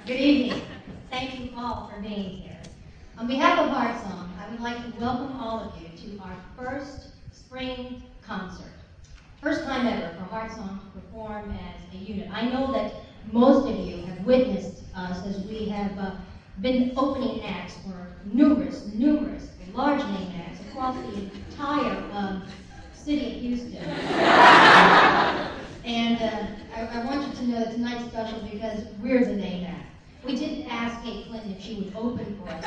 Good evening. Thank you all for being here. On behalf of Heart Song, I would like to welcome all of you to our first spring concert. First time ever for Heart Song to perform as a unit. I know that most of you have witnessed us as we have been opening acts for numerous large name acts across the entire city of Houston. And I want you to know that tonight's special because we're the name act. We did ask Kate Clinton if she would open for us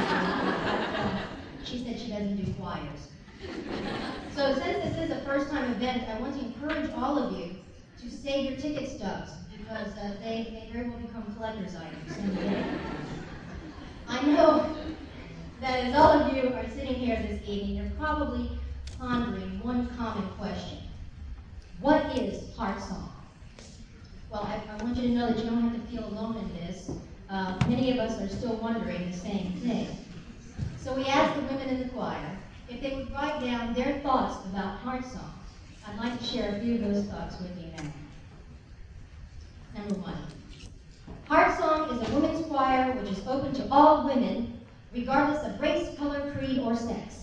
this evening. She said she doesn't do choirs. So since this is a first-time event, I want to encourage all of you to save your ticket stubs because they may very well become collector's items someday. I know that as all of you are sitting here this evening, you're probably pondering one common question. What is Heart Song? Well, I want you to know that you don't have to feel alone in this. Many of us are still wondering the same thing. So we asked the women in the choir if they would write down their thoughts about Heart Song. I'd like to share a few of those thoughts with you now. Number one, Heart Song is a women's choir which is open to all women, regardless of race, color, creed, or sex.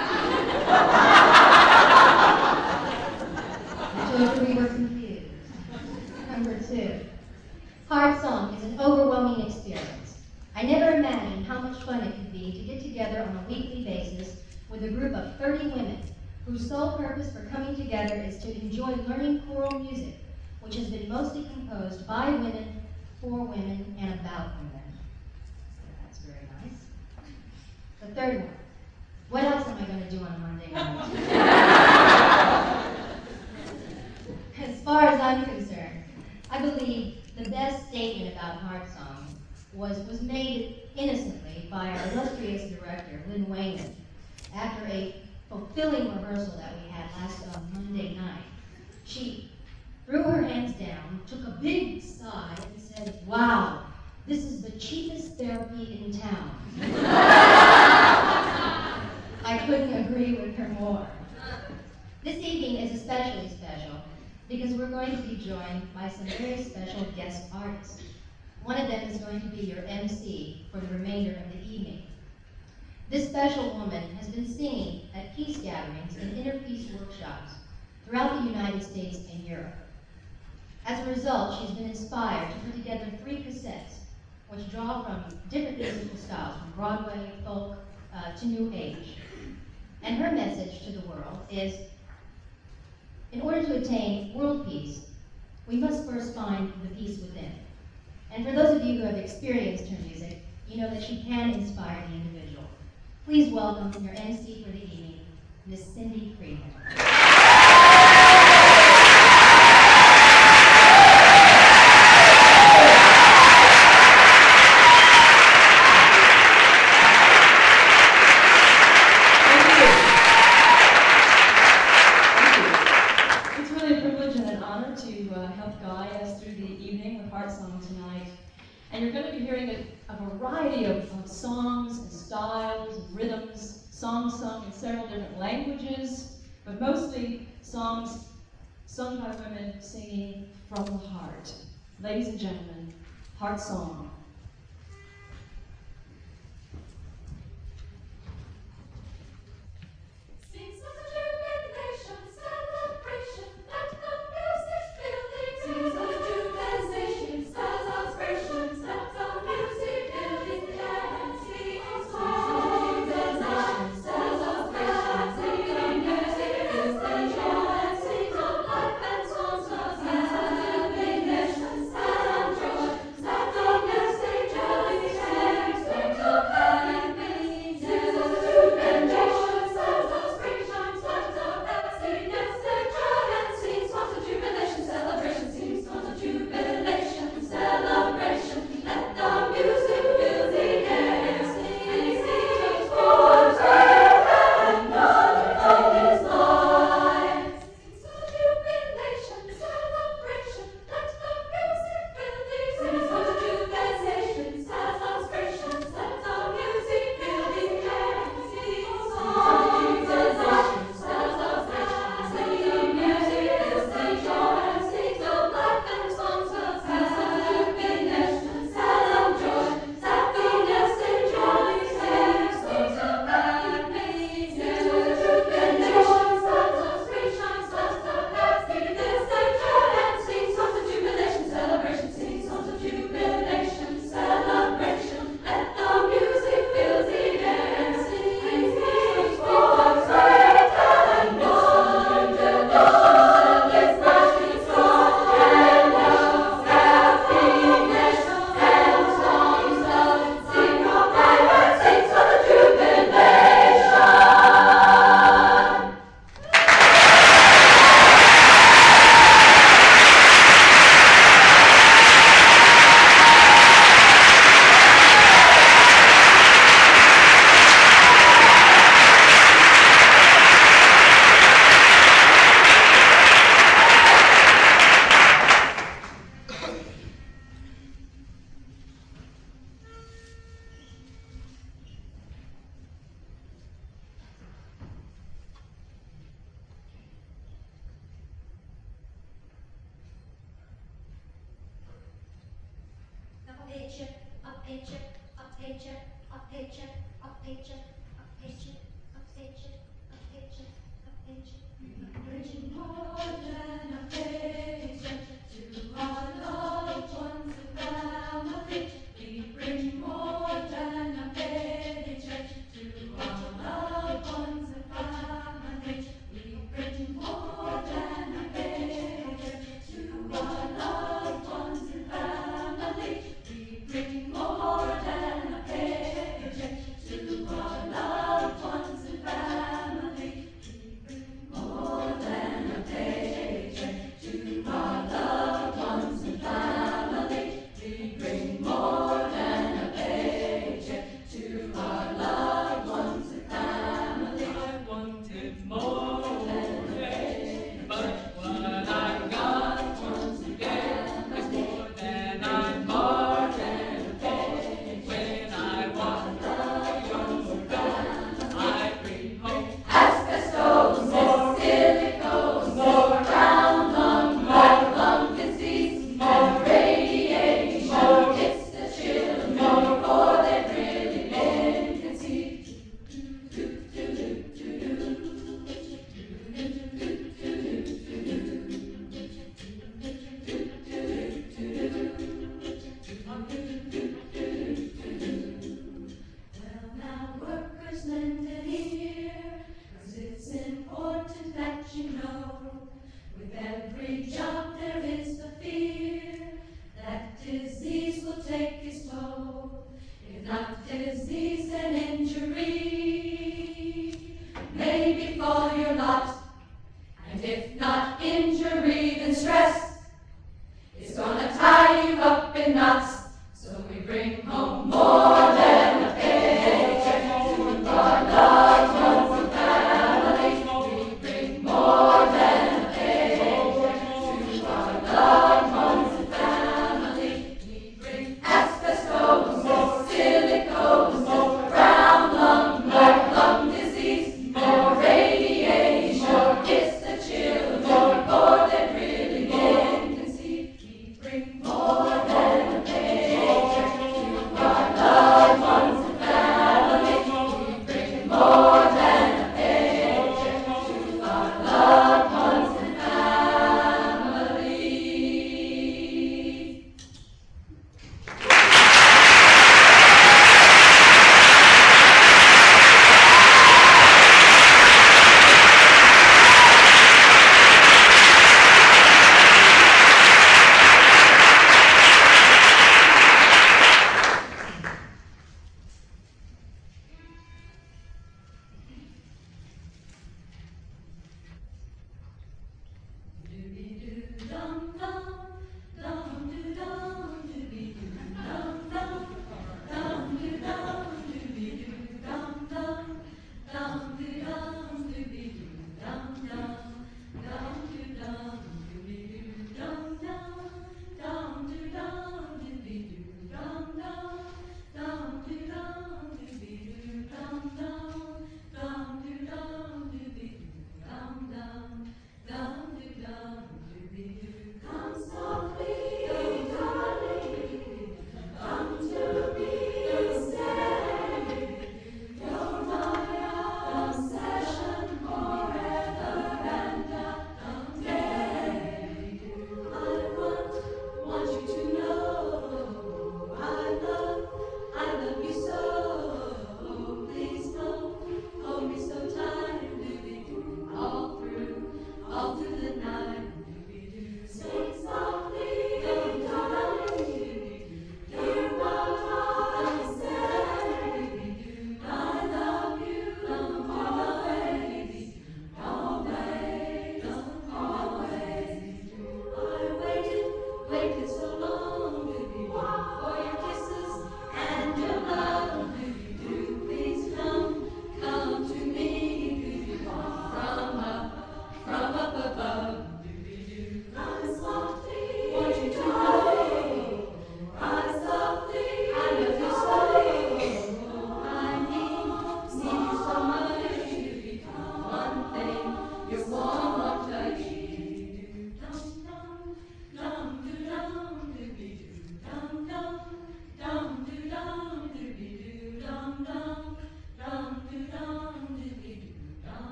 I told you we were confused. Number two, Heart Song is an overwhelming experience. I never imagined how much fun it could be to get together on a weekly basis with a group of 30 women whose sole purpose for coming together is to enjoy learning choral music, which has been mostly composed by women, for women, and about women. So that's very nice. The third one, what else am I going to do on a Monday night? As far as I'm concerned, I believe the best statement about Heart Song was made innocently by our illustrious director, Lynn Wayman, after a fulfilling rehearsal that we had last Monday night. She threw her hands down, took a big sigh, and said, "Wow, this is the cheapest therapy in town." I couldn't agree with her more. This evening is especially special because we're going to be joined by some very special guest artists. One of them is going to be your MC for the remainder of the evening. This special woman has been singing at peace gatherings and interpeace workshops throughout the United States and Europe. As a result, she's been inspired to put together 3 cassettes, which draw from different musical styles, from Broadway, folk, to New Age. And her message to the world is, in order to attain world peace, we must first find the peace within. And for those of you who have experienced her music, you know that she can inspire the individual. Please welcome your MC for the evening, Miss Cindy Freeman. And you're going to be hearing a variety of songs and styles and rhythms, songs sung in several different languages, but mostly songs sung by women singing from the heart. Ladies and gentlemen, Heart Song. paycheck, a paycheck, a paycheck, a paycheck, a paycheck, a paycheck, a paycheck, a paycheck. Bringing more than a paycheck to our loved ones and family. We bring more than a paycheck to our loved ones and family. We bring more than a paycheck to our loved ones and family. We bring more than a paycheck to our loved ones and family. We bring more than a paycheck.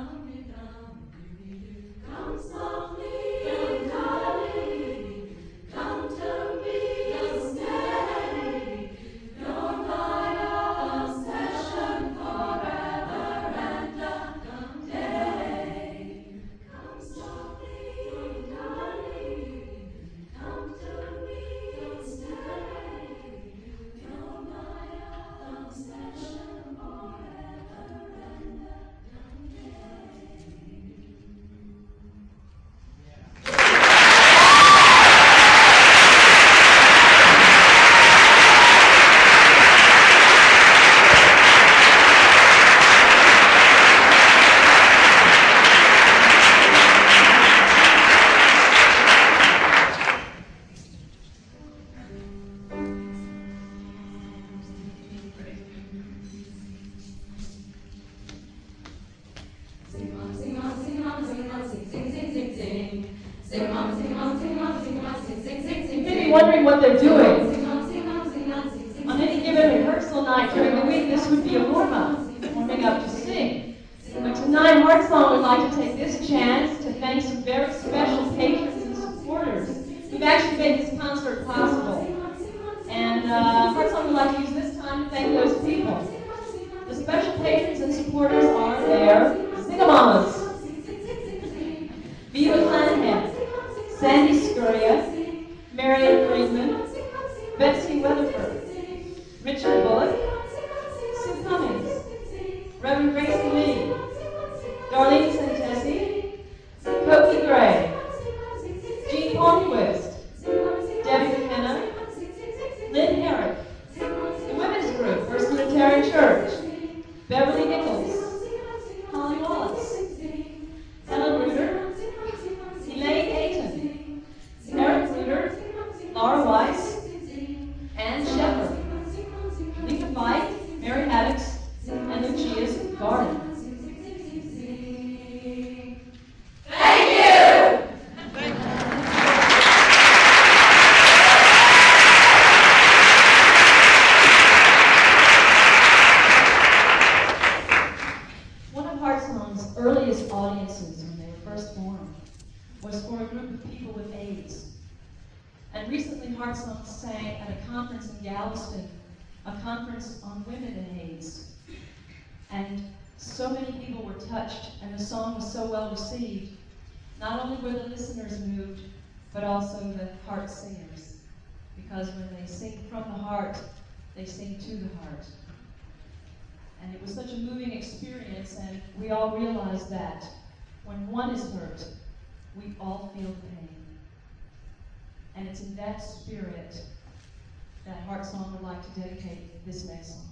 Wondering what they're doing. On any given rehearsal night during the week, this would be a warm-up, warming up to sing. But tonight, Heart Song would like to take this chance to thank some very special patrons and supporters who've actually made this concert possible. And Heart Song would like to use this time to thank those people. The special patrons and supporters are their Singamamas, Viva Clanahan, Sandy Scurria, Marion Friedman, Betsy Weatherford, Richard Bullock, Sue Cummings, Reverend Gracie Lee, Darlene Santesi, Koki Gray, Jean Palmquist, Debbie McKenna, Lynn Herrick, the Women's Group, First Unitarian Church, Beverly Nichols, Holly Wallace, Helen Reuter, Elaine Ayton, Eric Reuter, Laura Weiss, Ann Shepard, Lisa Fife, Mary Haddix, and Lucia's Garden. Thank you! One of Heart Song's earliest audiences when they were first formed was for a group of people with AIDS. And recently, Heart Song sang at a conference in Galveston, a conference on women and AIDS. And so many people were touched, and the song was so well received. Not only were the listeners moved, but also the heart singers. Because when they sing from the heart, they sing to the heart. And it was such a moving experience, and we all realized that when one is hurt, we all feel the pain. And it's in that spirit that Heart Song would like to dedicate this next song.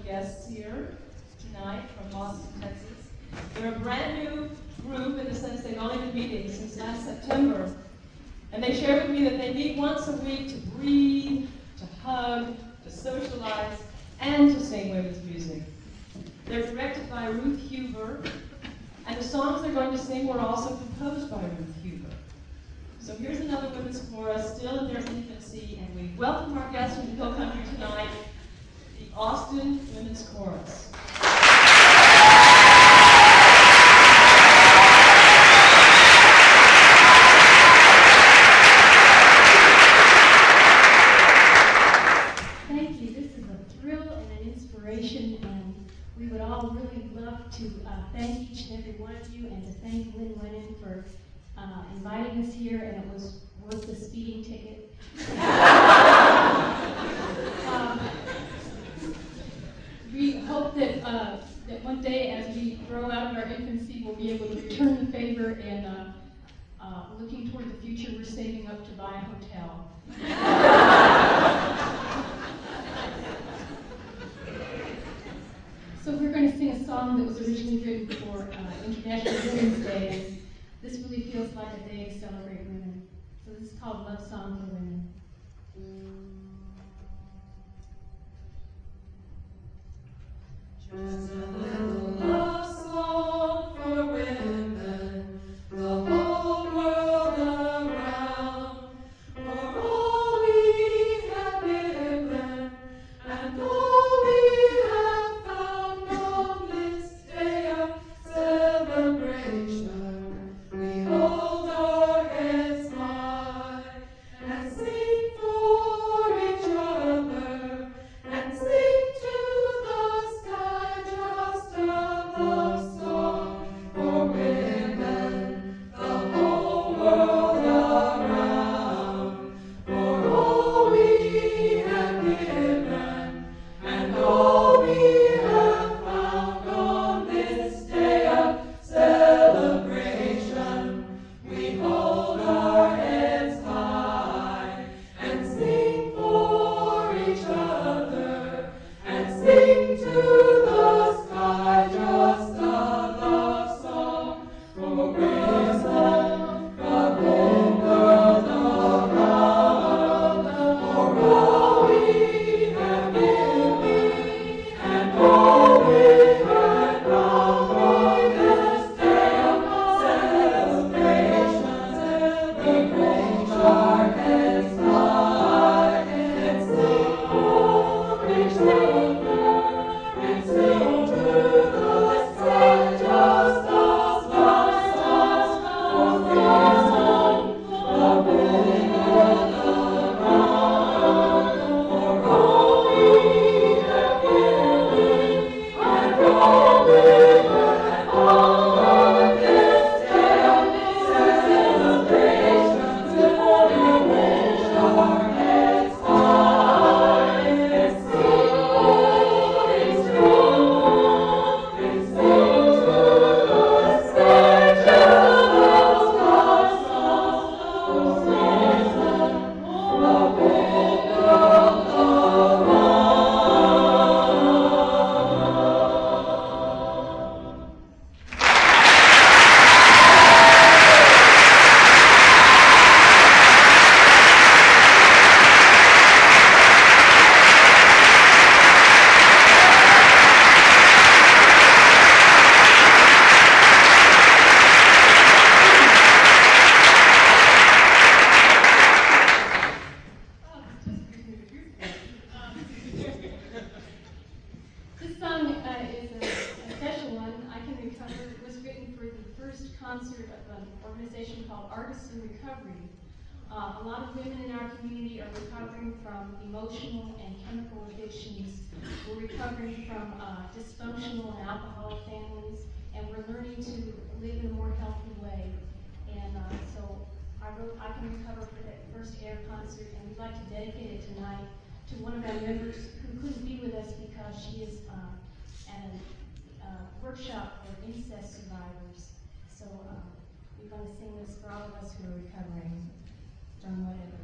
guests here tonight from Austin, Texas. They're a brand new group in the sense they've only been meeting since last September. And they shared with me that they meet once a week to breathe, to hug, to socialize, and to sing women's music. They're directed by Ruth Huber, and the songs they're going to sing were also composed by Ruth Huber. So here's another women's chorus, still in their infancy, and we welcome our guests from the Hill Country tonight, the Austin Women's Chorus. Thank you. This is a thrill and an inspiration, and we would all really love to thank each and every one of you, and to thank Lynn Lennon for inviting us here, and it was worth the speeding ticket. We hope that that one day, as we grow out of our infancy, we'll be able to return the favor, and looking toward the future, we're saving up to buy a hotel. So we're going to sing a song that was originally written for International Women's Day, and this really feels like a day to celebrate women. So this is called Love Song for Women. Just a little love song for women, the whole world around, for all we have given, and all we have found on this day of celebration. We hold our heads high and sing for each other, and sing to the sky just a love song for women, the whole world around, for all we have given, and all we have found on this day of celebration. We hold our heads high and sing for each other, and sing to the sky just a love song for women, the whole world around, for all we have given, and all we have found on this day of celebration. We hold our heads high and sing for each other, and sing to the sky just a love song for women, the whole world around, for all we have given, and all we have found on this day of celebration. We hold our heads high and sing for each other, and sing to the sky just a love song for women, the whole world around. This song is a special one. I Can Recover. It was written for the first concert of an organization called Artists in Recovery. A lot of women in our community are recovering from emotional and chemical addictions. We're recovering from dysfunctional and alcoholic families, and we're learning to live in a more healthy way. And so I wrote I Can Recover for that first air concert, and we'd like to dedicate it tonight to one of our members who couldn't be with us because she is at a workshop for incest survivors. So we're going to sing this for all of us who are recovering from whatever.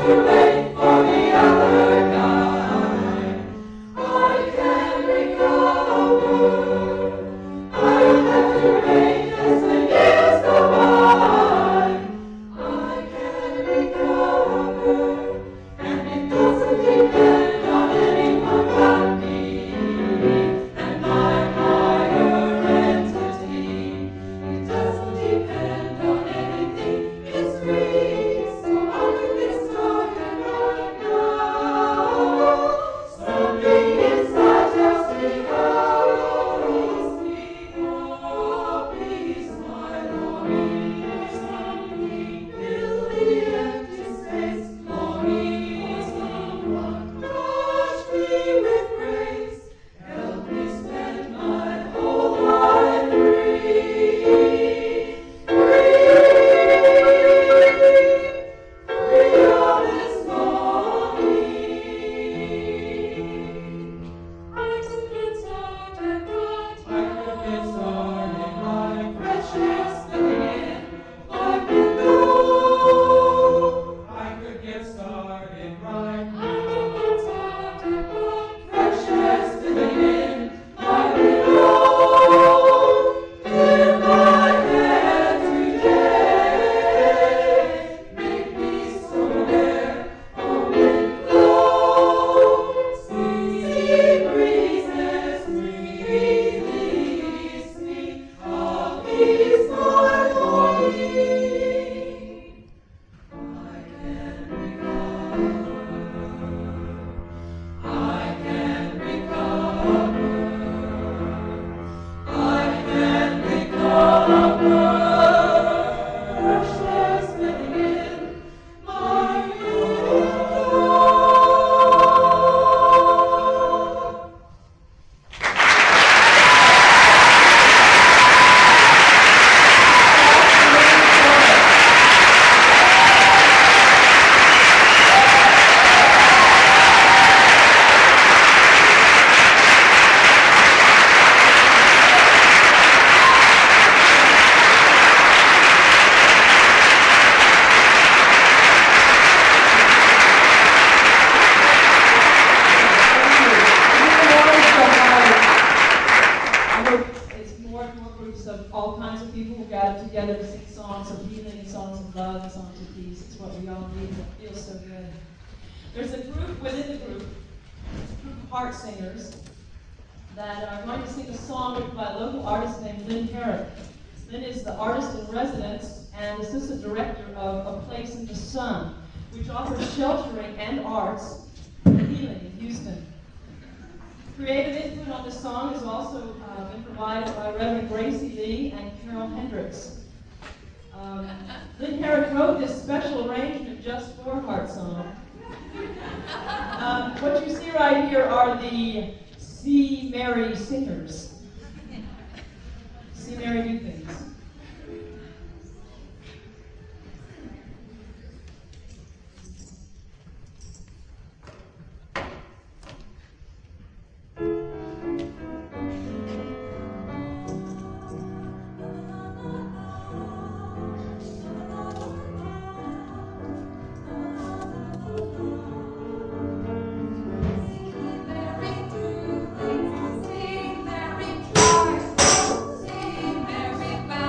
There's a group within the group, a group of heart singers, that are going to sing a song written by a local artist named Lynn Herrick. Lynn is the artist in residence and assistant director of A Place in the Sun, which offers sheltering and arts and healing in Houston. Creative input on the song has also been provided by Reverend Gracie Lee and Carol Hendricks. Lynn Herrick wrote this special arrangement just for Heart Song. What you see right here are the See Mary singers. See Mary do things. Mary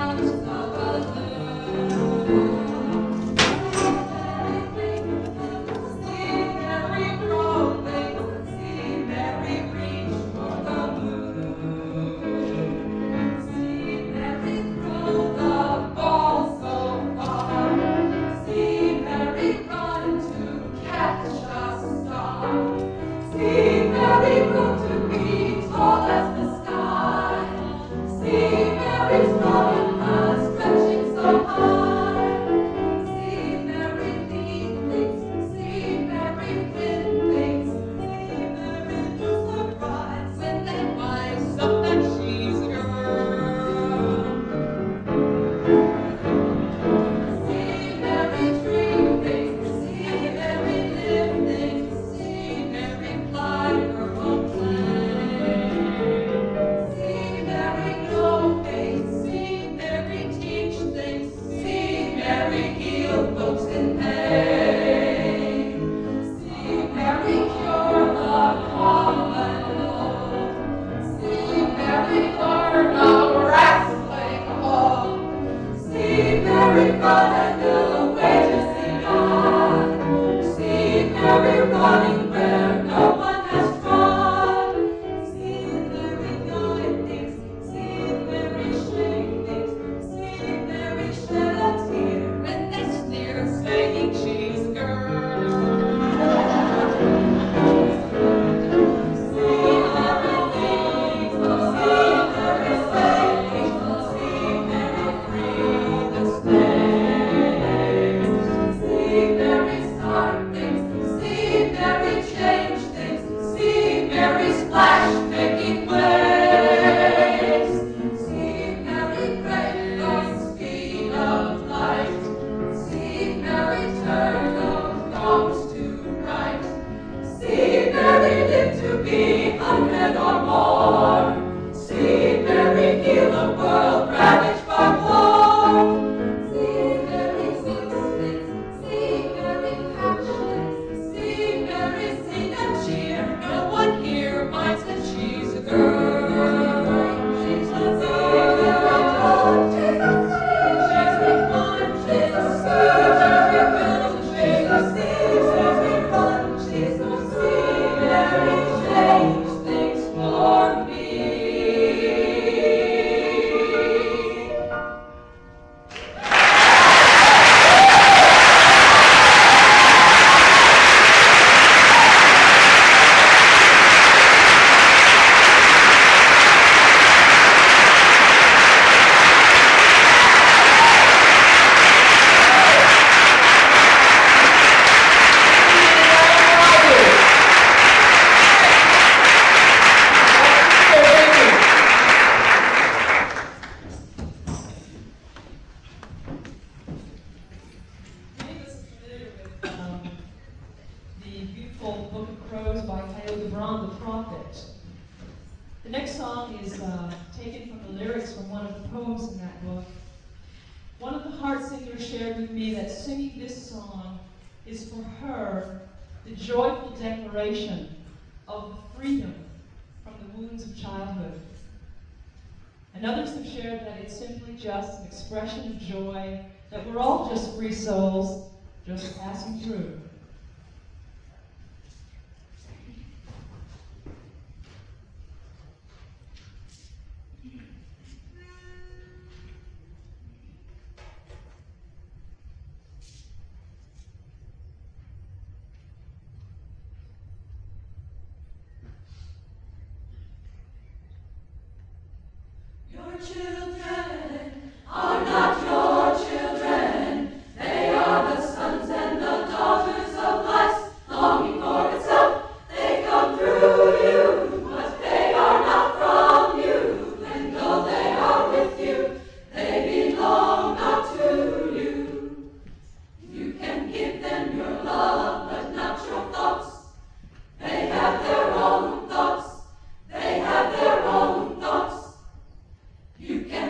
Just passing through. Your children are not your children. They are the sons and the daughters of life, longing for itself. They come through you, but they are not from you. And though they are with you, they belong not to you. You can give them your love, but not your thoughts. They have their own thoughts. They have their own thoughts. You can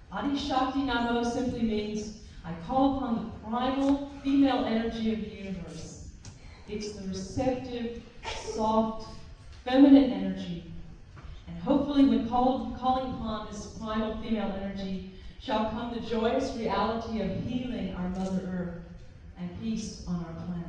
Adi Shakti Namo simply means I call upon the primal female energy of the universe. It's the receptive, soft, feminine energy. And hopefully when calling upon this primal female energy shall come the joyous reality of healing our Mother Earth and peace on our planet.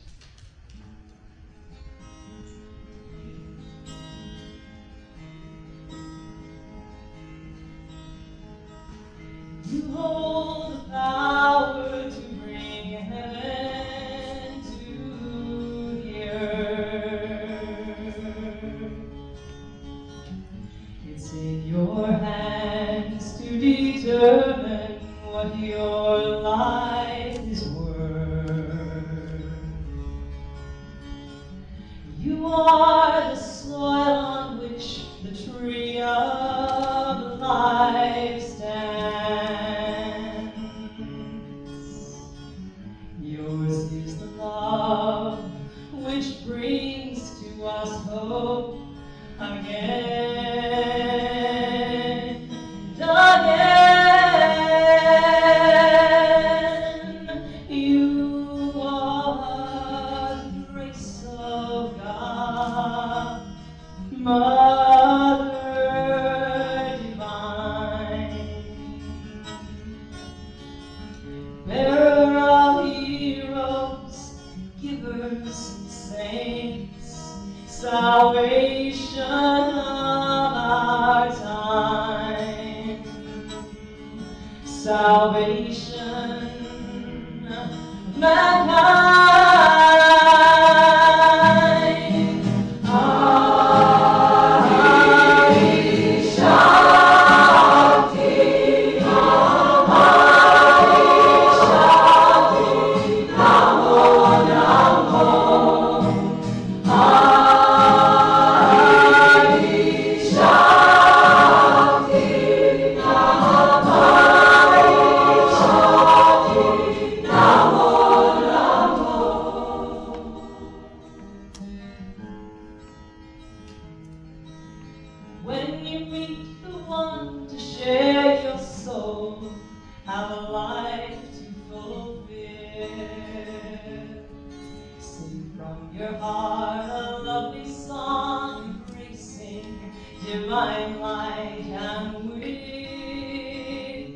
You hold the power to bring heaven to the earth. It's in your hands to determine what your life is worth. You are the soil on which the tree of life stands. Yours is the love which brings to us hope again and again. You are the grace of God, Mother Divine, bearer of heroes, givers and saints, salvation of our time, salvation of mankind. When you meet the one to share your soul, have a life to fulfill. Sing from your heart a lovely song, embracing divine light and will.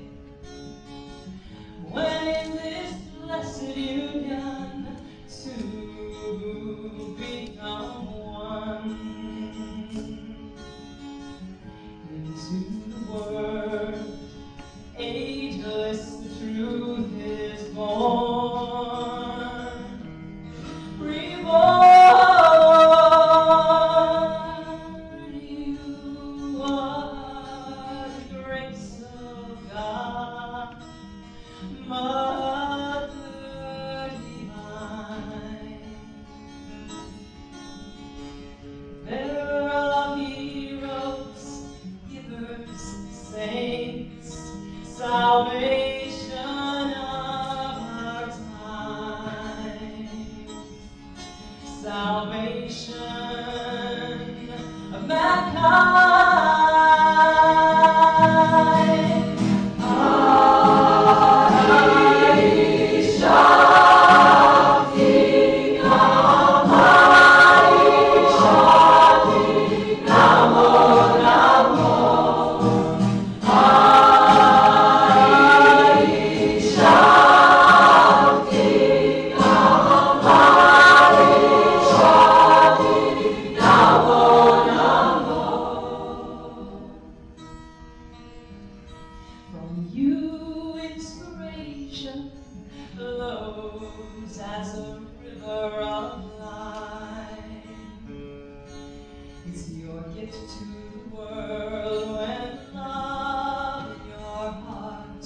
When in this blessed union two become one, into the world, ageless, the truth is born, reborn. You are the grace of God, Mother Divine, bearer of heroes, givers and saints, salvation of our time, salvation of mankind. From you inspiration flows as a river of life. It's your gift to the world when love in your heart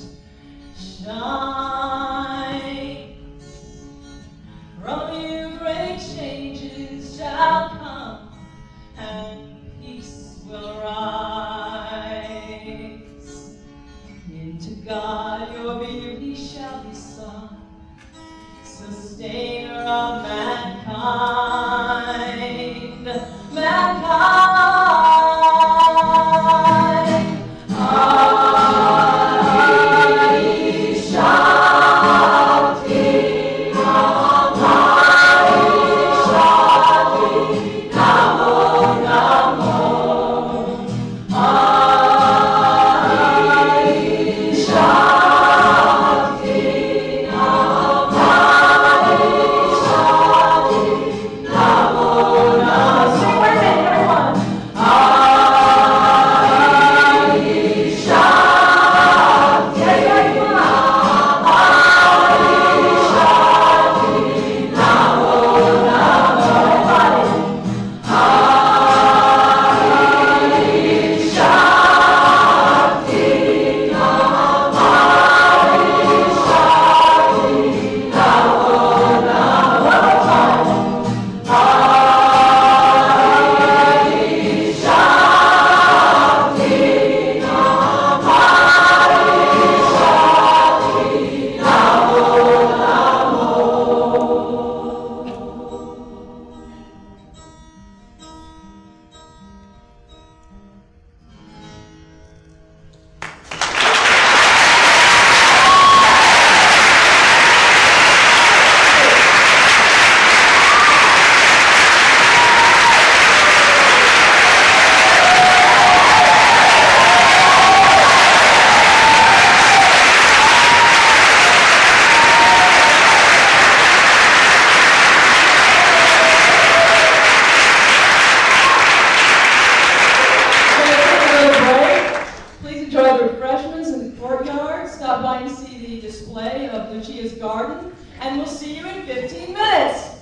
shines. From you great changes shall come and peace will rise. Into God your beauty shall be sung, sustainer of mankind, mankind. display of Lucia's garden, and we'll see you in 15 minutes.